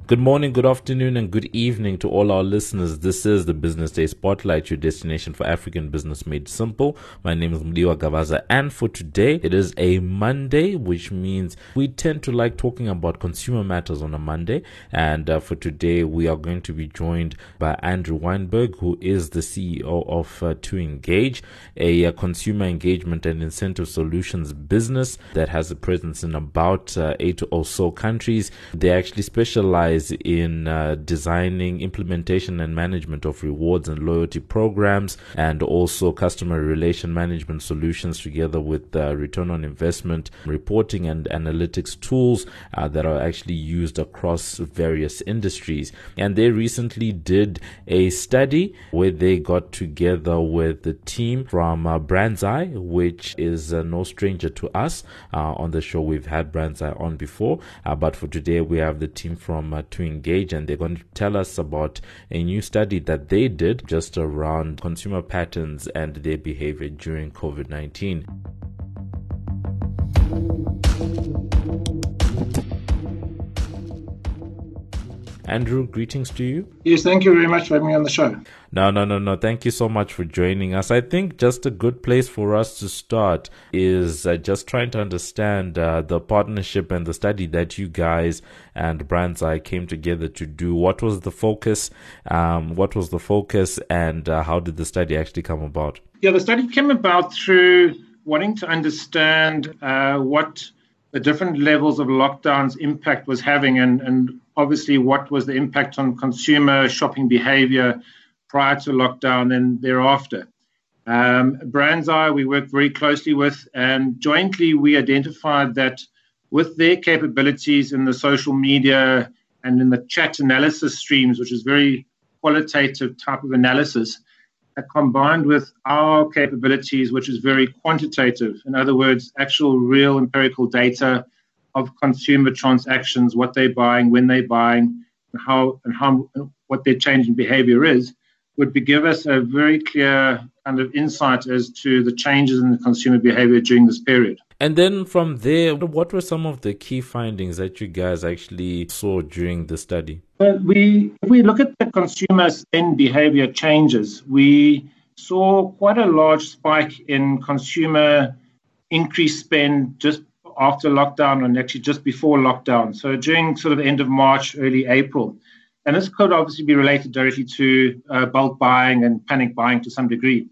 Good morning, good afternoon, and good evening to all our listeners. This is the Business Day Spotlight, your destination for African business made simple. My name is Mdiwa Gavaza, and for today, it is a Monday, which means we tend to like talking about consumer matters on a Monday. And for today, we are going to be joined by Andrew Weinberg, who is the CEO of To Engage, a consumer engagement and incentive solutions business that has a presence in about 8 or so countries. They actually specialize in designing, implementation, and management of rewards and loyalty programs, and also customer relation management solutions, together with return on investment reporting and analytics tools that are actually used across various industries. And they recently did a study where they got together with the team from Brandseye, which is no stranger to us. On the show, we've had Brandseye on before, but for today, we have the team from To Engage, and they're going to tell us about a new study that they did just around consumer patterns and their behavior during COVID-19. Andrew, greetings to you. Yes, thank you very much for having me on the show. No. Thank you so much for joining us. I think just a good place for us to start is just trying to understand the partnership and the study that you guys and Brandseye came together to do. What was the focus? And how did the study actually come about? Yeah, the study came about through wanting to understand what the different levels of lockdowns impact was having, and obviously what was the impact on consumer shopping behavior prior to lockdown and thereafter. Brandseye, we worked very closely with, and jointly we identified that with their capabilities in the social media and in the chat analysis streams, which is very qualitative type of analysis, combined with our capabilities, which is very quantitative. In other words, actual real empirical data of consumer transactions, what they're buying, when they're buying, and what their change in behavior is, would give us a very clear kind of insight as to the changes in the consumer behavior during this period. And then from there, what were some of the key findings that you guys actually saw during the study? If we look at the consumer spend behavior changes, we saw quite a large spike in consumer increased spend just after lockdown and actually just before lockdown. So during sort of the end of March, early April. And this could obviously be related directly to bulk buying and panic buying to some degree.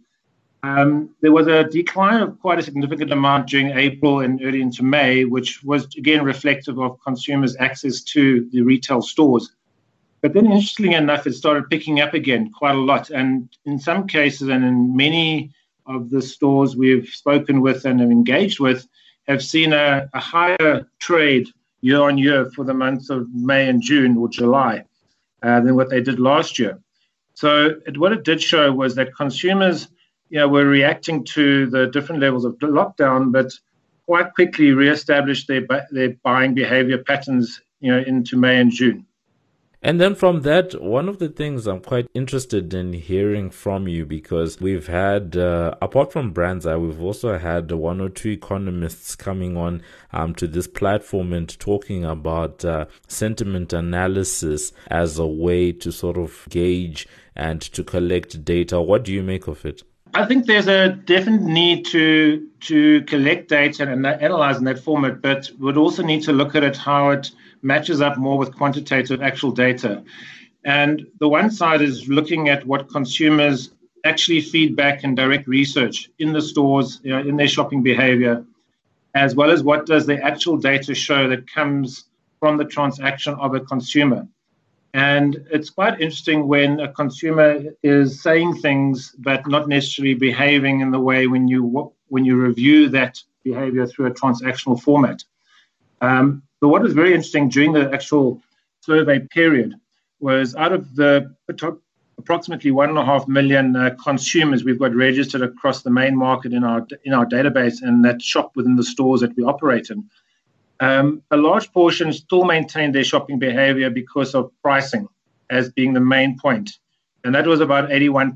There was a decline of quite a significant amount during April and early into May, which was again reflective of consumers' access to the retail stores. But then interestingly enough, it started picking up again quite a lot. And in some cases, and in many of the stores we've spoken with and have engaged with, have seen a higher trade year on year for the months of May and June or July than what they did last year. So what it did show was that consumers were reacting to the different levels of lockdown, but quite quickly reestablished their buying behavior patterns into May and June. And then from that, one of the things I'm quite interested in hearing from you, because we've had, apart from Brandseye, we've also had one or two economists coming on to this platform and talking about sentiment analysis as a way to sort of gauge and to collect data. What do you make of it? I think there's a definite need to collect data and analyze in that format, but would also need to look at it how it matches up more with quantitative actual data. And the one side is looking at what consumers actually feedback and direct research in the stores, in their shopping behavior, as well as what does the actual data show that comes from the transaction of a consumer. And it's quite interesting when a consumer is saying things but not necessarily behaving in the way when you review that behavior through a transactional format. But what was very interesting during the actual survey period was out of the approximately 1.5 million consumers we've got registered across the main market in our database and that shop within the stores that we operate in. A large portion still maintain their shopping behavior because of pricing as being the main point. And that was about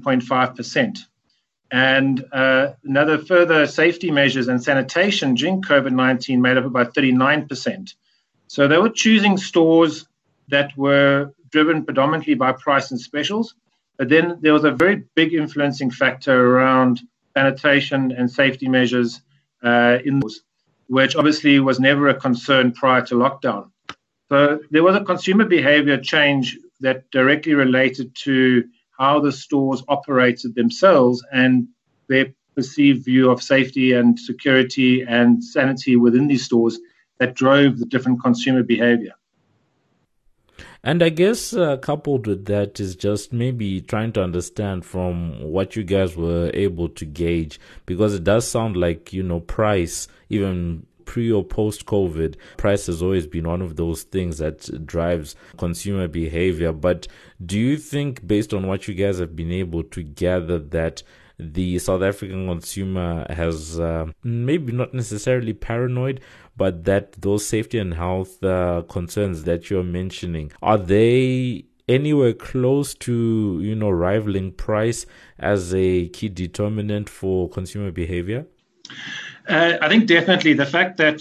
81.5%. And another further safety measures and sanitation during COVID-19 made up about 39%. So they were choosing stores that were driven predominantly by price and specials. But then there was a very big influencing factor around sanitation and safety measures in those, which obviously was never a concern prior to lockdown. So there was a consumer behavior change that directly related to how the stores operated themselves and their perceived view of safety and security and sanity within these stores that drove the different consumer behavior. And I guess coupled with that is just maybe trying to understand from what you guys were able to gauge, because it does sound like, price, even pre or post COVID, price has always been one of those things that drives consumer behavior. But do you think, based on what you guys have been able to gather, that the South African consumer has maybe not necessarily paranoid, but that those safety and health concerns that you're mentioning, are they anywhere close to, rivaling price as a key determinant for consumer behavior? I think definitely the fact that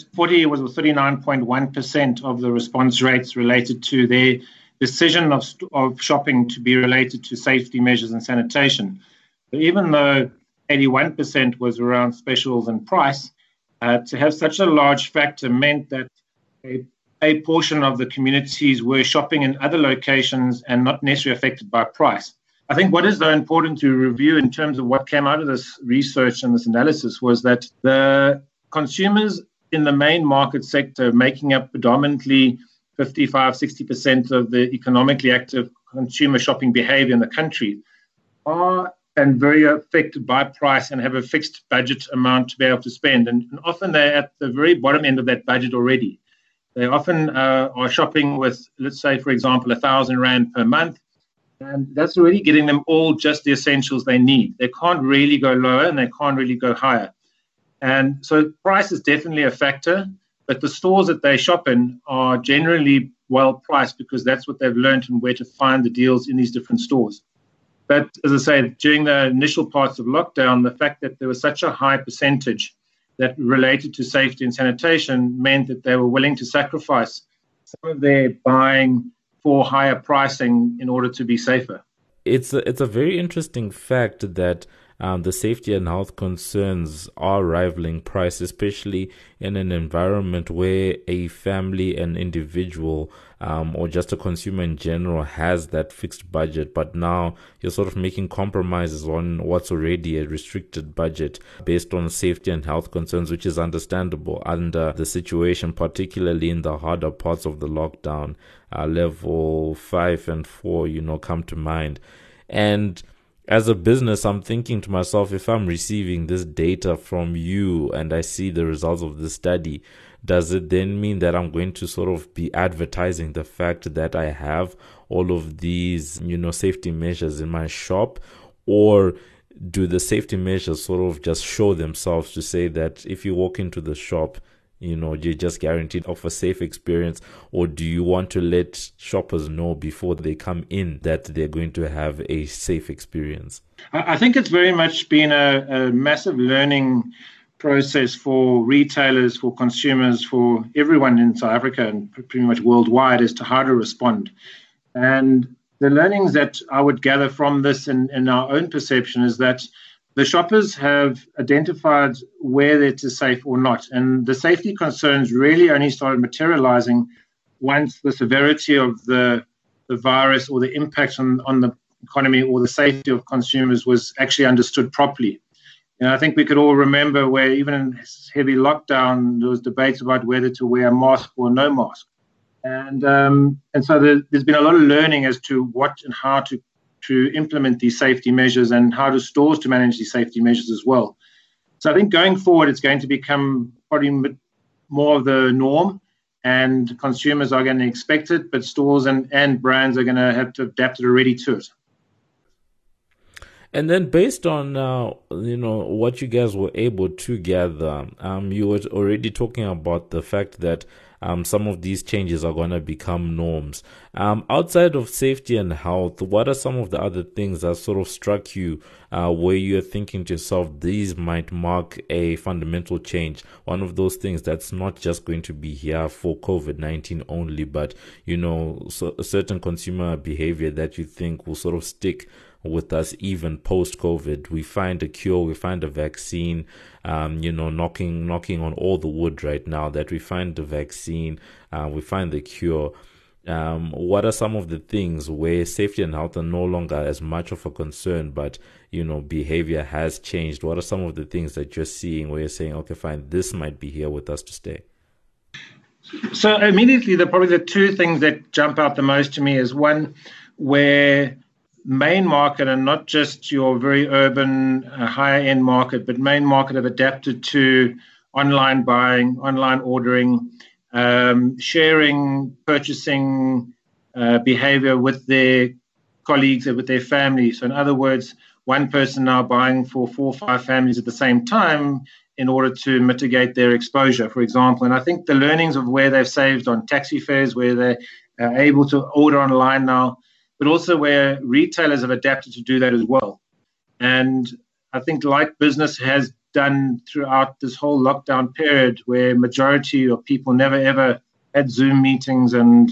39.1% of the response rates related to their decision of shopping to be related to safety measures and sanitation. But even though 81% was around specials and price, to have such a large factor meant that a portion of the communities were shopping in other locations and not necessarily affected by price. I think what is, though, important to review in terms of what came out of this research and this analysis was that the consumers in the main market sector, making up predominantly 55-60% of the economically active consumer shopping behavior in the country, are and very affected by price and have a fixed budget amount to be able to spend. And often they're at the very bottom end of that budget already. They often are shopping with, let's say, for example, 1,000 Rand per month. And that's already getting them all just the essentials they need. They can't really go lower and they can't really go higher. And so price is definitely a factor, but the stores that they shop in are generally well priced because that's what they've learned and where to find the deals in these different stores. But as I say, during the initial parts of lockdown, the fact that there was such a high percentage that related to safety and sanitation meant that they were willing to sacrifice some of their buying for higher pricing in order to be safer. It's a very interesting fact that the safety and health concerns are rivaling price, especially in an environment where a family, an individual, or just a consumer in general has that fixed budget, but now you're sort of making compromises on what's already a restricted budget based on safety and health concerns, which is understandable under the situation, particularly in the harder parts of the lockdown. Level 5 and 4, come to mind. And as a business, I'm thinking to myself, if I'm receiving this data from you and I see the results of the study, does it then mean that I'm going to sort of be advertising the fact that I have all of these, safety measures in my shop? Or do the safety measures sort of just show themselves to say that if you walk into the shop, you're just guaranteed of a safe experience? Or do you want to let shoppers know before they come in that they're going to have a safe experience? I think it's very much been a massive learning process for retailers, for consumers, for everyone in South Africa and pretty much worldwide as to how to respond. And the learnings that I would gather from this in our own perception is that the shoppers have identified where it is safe or not. And the safety concerns really only started materializing once the severity of the virus or the impact on the economy or the safety of consumers was actually understood properly. And I think we could all remember where even in heavy lockdown, there was debates about whether to wear a mask or no mask. And so there's been a lot of learning as to what and how to implement these safety measures and how do stores to manage these safety measures as well. So I think going forward, it's going to become probably more of the norm and consumers are going to expect it, but stores and brands are going to have to adapt it already to it. And then based on, what you guys were able to gather, you were already talking about the fact that some of these changes are going to become norms. Outside of safety and health, what are some of the other things that sort of struck you where you're thinking to yourself, these might mark a fundamental change? One of those things that's not just going to be here for COVID-19 only, but, so a certain consumer behavior that you think will sort of stick with us even post-COVID. We find a cure, we find a vaccine, knocking on all the wood right now that we find the vaccine, we find the cure. What are some of the things where safety and health are no longer as much of a concern, but, behavior has changed? What are some of the things that you're seeing where you're saying, okay, fine, this might be here with us to stay? So immediately, probably the two things that jump out the most to me is one, where main market, and not just your very urban, higher end market, but main market have adapted to online buying, online ordering, sharing, purchasing behavior with their colleagues and with their family. So in other words, one person now buying for 4 or 5 families at the same time in order to mitigate their exposure, for example. And I think the learnings of where they've saved on taxi fares, where they're able to order online now, but also where retailers have adapted to do that as well. And I think like business has done throughout this whole lockdown period, where majority of people never ever had Zoom meetings and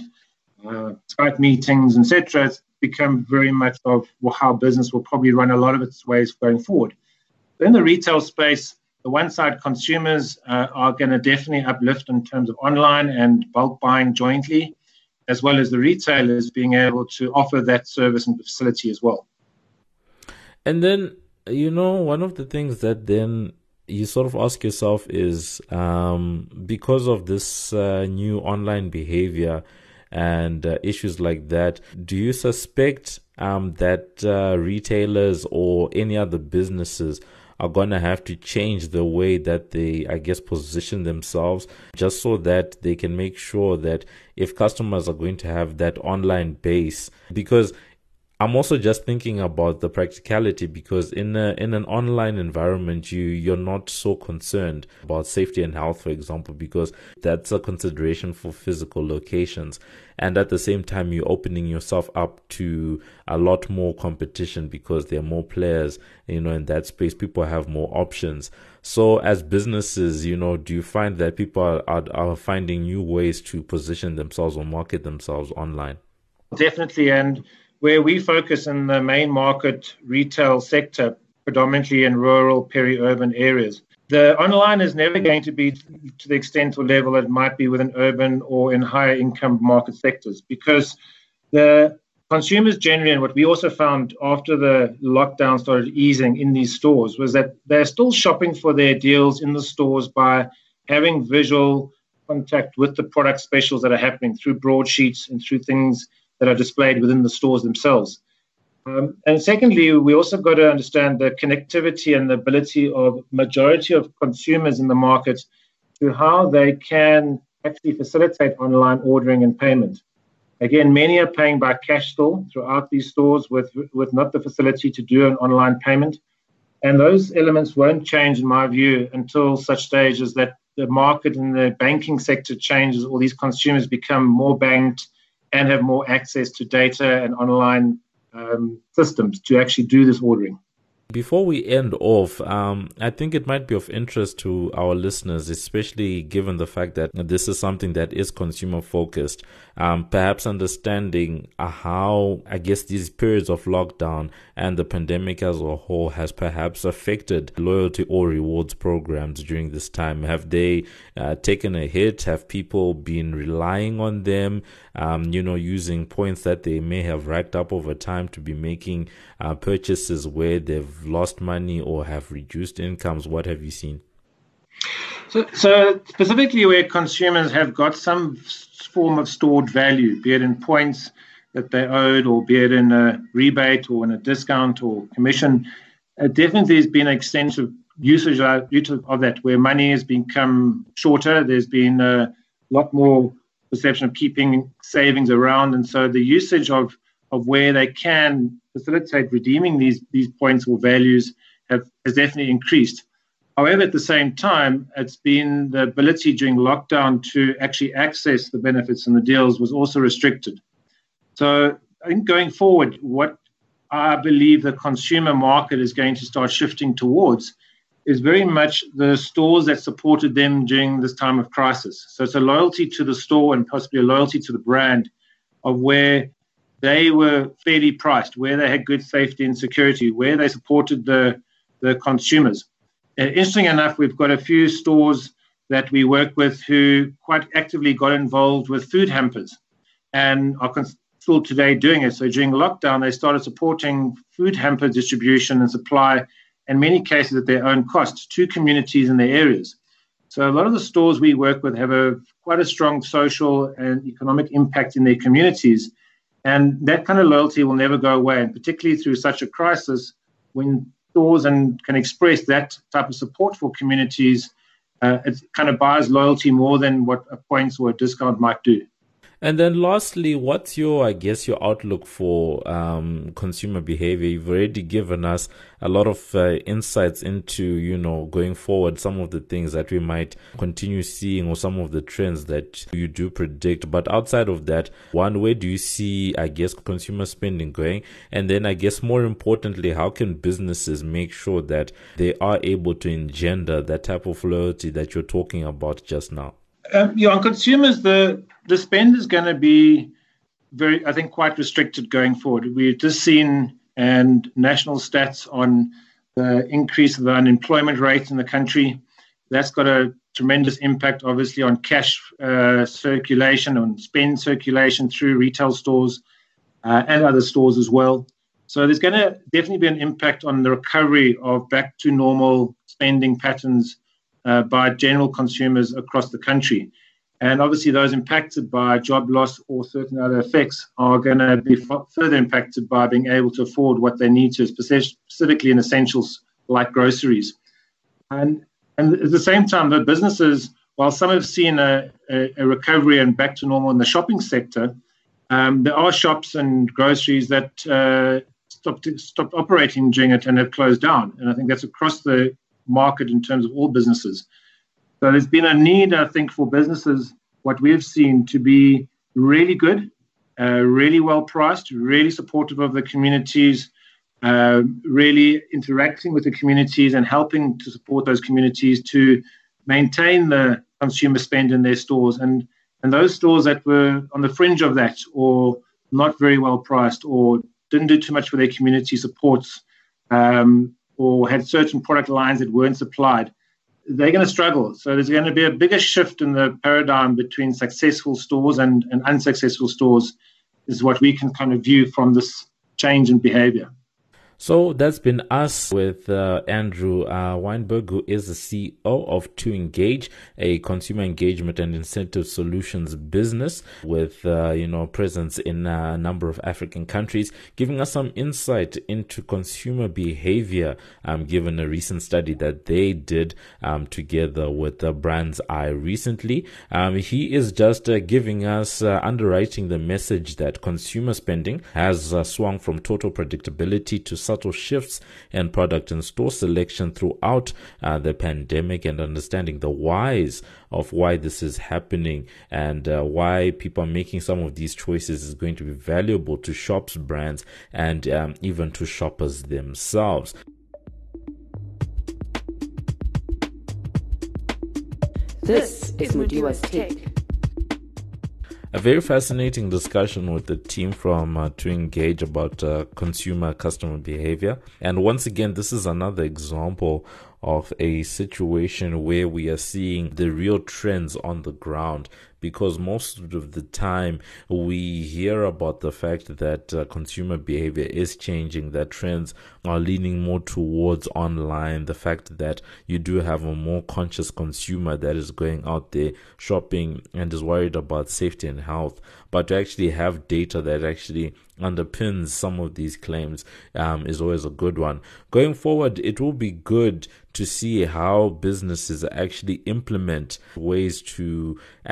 Skype meetings, etc., it's become very much of how business will probably run a lot of its ways going forward. In the retail space, the one side, consumers are going to definitely uplift in terms of online and bulk buying jointly, as well as the retailers being able to offer that service and facility as well. And then, one of the things that then you sort of ask yourself is, because of this new online behavior and issues like that, do you suspect that retailers or any other businesses are going to have to change the way that they, position themselves, just so that they can make sure that if customers are going to have that online base? Because I'm also just thinking about the practicality, because in an online environment, you're not so concerned about safety and health, for example, because that's a consideration for physical locations. And at the same time, you're opening yourself up to a lot more competition because there are more players, in that space. People have more options. So as businesses, do you find that people are finding new ways to position themselves or market themselves online? Definitely. And where we focus in the main market retail sector, predominantly in rural, peri-urban areas, the online is never going to be to the extent or level it might be within urban or in higher income market sectors, because the consumers generally, and what we also found after the lockdown started easing in these stores, was that they're still shopping for their deals in the stores by having visual contact with the product specials that are happening through broadsheets and through things that are displayed within the stores themselves. And secondly, we also got to understand the connectivity and the ability of majority of consumers in the market to how they can actually facilitate online ordering and payment. Again, many are paying by cash still throughout these stores with not the facility to do an online payment. And those elements won't change, in my view, until such stage as that the market and the banking sector changes, or these consumers become more banked and have more access to data and online systems to actually do this ordering. Before we end off, I think it might be of interest to our listeners, especially given the fact that this is something that is consumer focused, perhaps understanding how, these periods of lockdown and the pandemic as a whole has perhaps affected loyalty or rewards programs during this time. Have they taken a hit? Have people been relying on them, using points that they may have racked up over time to be making purchases where they've lost money or have reduced incomes? What have you seen? So specifically where consumers have got some form of stored value, be it in points that they owed, or be it in a rebate or in a discount or commission, definitely has been extensive usage of that, where money has become shorter. There's been a lot more perception of keeping savings around, and so the usage of where they can facilitate redeeming these points or values has definitely increased. However, at the same time, it's been the ability during lockdown to actually access the benefits and the deals was also restricted. So I think going forward, what I believe the consumer market is going to start shifting towards is very much the stores that supported them during this time of crisis. So it's a loyalty to the store and possibly a loyalty to the brand of where they were fairly priced, where they had good safety and security, where they supported the consumers. Interesting enough, we've got a few stores that we work with who quite actively got involved with food hampers and are still today doing it. So during lockdown, they started supporting food hamper distribution and supply, in many cases at their own cost, to communities in their areas. So a lot of the stores we work with have quite a strong social and economic impact in their communities. And that kind of loyalty will never go away, and particularly through such a crisis, when stores can express that type of support for communities, it kind of buys loyalty more than what a points or a discount might do. And then lastly, what's your outlook for consumer behavior? You've already given us a lot of insights into, going forward, some of the things that we might continue seeing or some of the trends that you do predict. But outside of that, where do you see, consumer spending going? And then more importantly, how can businesses make sure that they are able to engender that type of loyalty that you're talking about just now? On consumers, the spend is going to be quite restricted going forward. We've just seen national stats on the increase of the unemployment rate in the country. That's got a tremendous impact, obviously, on cash circulation, on spend circulation through retail stores and other stores as well. So there's going to definitely be an impact on the recovery of back to normal spending patterns by general consumers across the country. And obviously those impacted by job loss or certain other effects are going to be further impacted by being able to afford what they need to, specifically in essentials like groceries. And at the same time, the businesses, while some have seen a recovery and back to normal in the shopping sector, there are shops and groceries that stopped operating during it and have closed down. And I think that's across the market in terms of all businesses. So there's been a need, I think, for businesses, what we've seen, to be really good, really well priced, really supportive of the communities, really interacting with the communities and helping to support those communities to maintain the consumer spend in their stores. And those stores that were on the fringe of that, or not very well priced, or didn't do too much for their community supports, or had certain product lines that weren't supplied, they're going to struggle. So there's going to be a bigger shift in the paradigm between successful stores and unsuccessful stores, is what we can kind of view from this change in behavior. So that's been us with Andrew Weinberg, who is the CEO of To-Engage, a consumer engagement and incentive solutions business with presence in a number of African countries, giving us some insight into consumer behavior, given a recent study that they did together with Brand's Eye recently. He is just giving us, underwriting the message that consumer spending has swung from total predictability to subtle shifts in product and store selection throughout the pandemic, and understanding the whys of why this is happening and why people are making some of these choices is going to be valuable to shops, brands, and even to shoppers themselves. This is Mudiwa's Take. A very fascinating discussion with the team from To-Engage about customer behavior. And once again, this is another example of a situation where we are seeing the real trends on the ground, because most of the time we hear about the fact that consumer behavior is changing, that trends are leaning more towards online, the fact that you do have a more conscious consumer that is going out there shopping and is worried about safety and health. But to actually have data that actually underpins some of these claims is always a good one. Going forward, it will be good to see how businesses actually implement ways to action the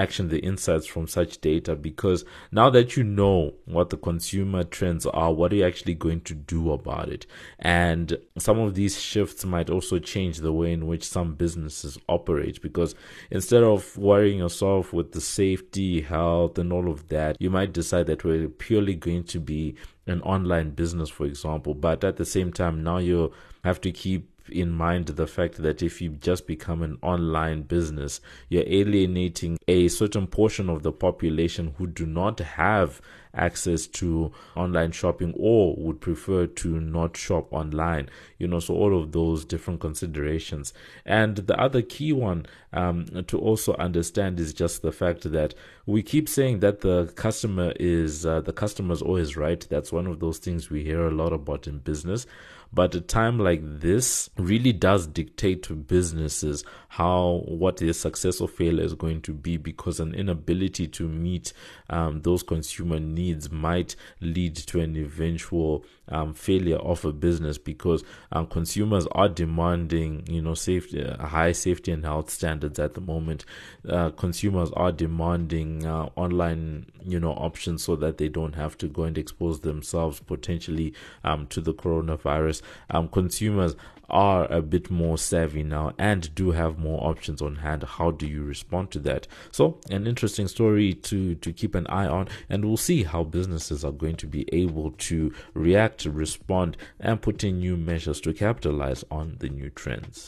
insights from such data, because now that you know what the consumer trends are, what are you actually going to do about it? And some of these shifts might also change the way in which some businesses operate, because instead of worrying yourself with the safety, health, and all of that, you might decide that we're purely going to be an online business, for example. But at the same time, now you have to keep in mind the fact that if you just become an online business, you're alienating a certain portion of the population who do not have access to online shopping or would prefer to not shop online, so all of those different considerations. And the other key one to also understand is just the fact that we keep saying that the customer is always right. That's one of those things we hear a lot about in business. But a time like this really does dictate to businesses what their success or failure is going to be, because an inability to meet those consumer needs might lead to an eventual failure of a business, because consumers are demanding, high safety and health standards at the moment. Consumers are demanding online, options so that they don't have to go and expose themselves potentially to the coronavirus. Consumers are a bit more savvy now and do have more options on hand. How do you respond to that? So an interesting story to keep an eye on, and we'll see how businesses are going to be able to react, respond, and put in new measures to capitalize on the new trends.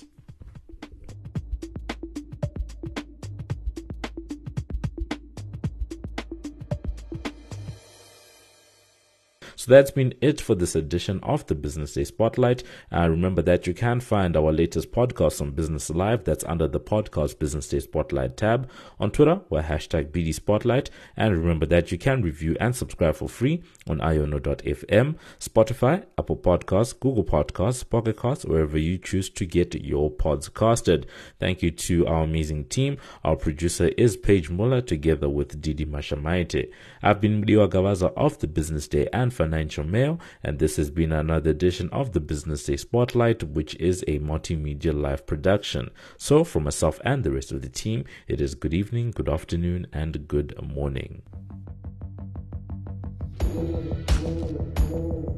So that's been it for this edition of the Business Day Spotlight. Remember that you can find our latest podcast on Business Live. That's under the podcast Business Day Spotlight tab. On Twitter, we're #BD Spotlight. And remember that you can review and subscribe for free on iono.fm, Spotify, Apple Podcasts, Google Podcasts, Pocket Casts, wherever you choose to get your pods casted. Thank you to our amazing team. Our producer is Paige Muller, together with Didi Mashamaite. I've been Mdiwa Gavaza of the Business Day and Financial Mail, and this has been another edition of the Business Day Spotlight, which is a multimedia live production. So from myself and the rest of the team, it is good evening, good afternoon, and good morning.